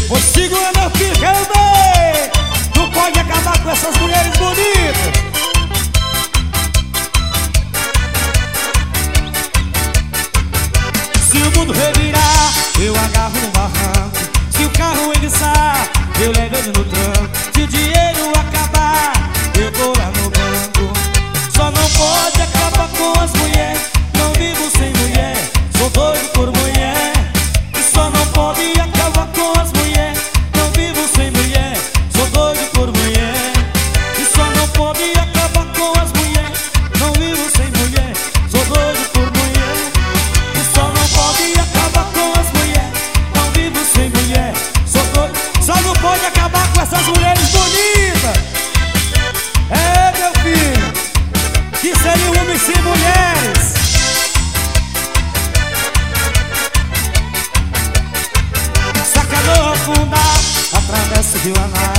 Vou segurar meu filho, quero ver. Não pode acabar com essas mulheres bonitas. Se o mundo revirar, eu agarro no barranco. Se o carro enguiçar, eu levo ele no tranco. Se o dinheiro acabar, eu vou lá no banco. Só não pode acabar com as mulheres. Não vivo sem mulher, sou doido por mulher. E só não pode acabar com as mulheres. Não vivo sem mulher, sou doido por mulher. E só não pode acabar com as mulheres. Não vivo sem mulher, sou doido por mulher. E só não pode acabar com as mulheres. Não vivo sem mulher, sou doido. Só não pode acabar com essas mulheres bonitas. É, meu filho, que seria um homem sem mulheres. Sacador afundar, atravessa o rio Aná.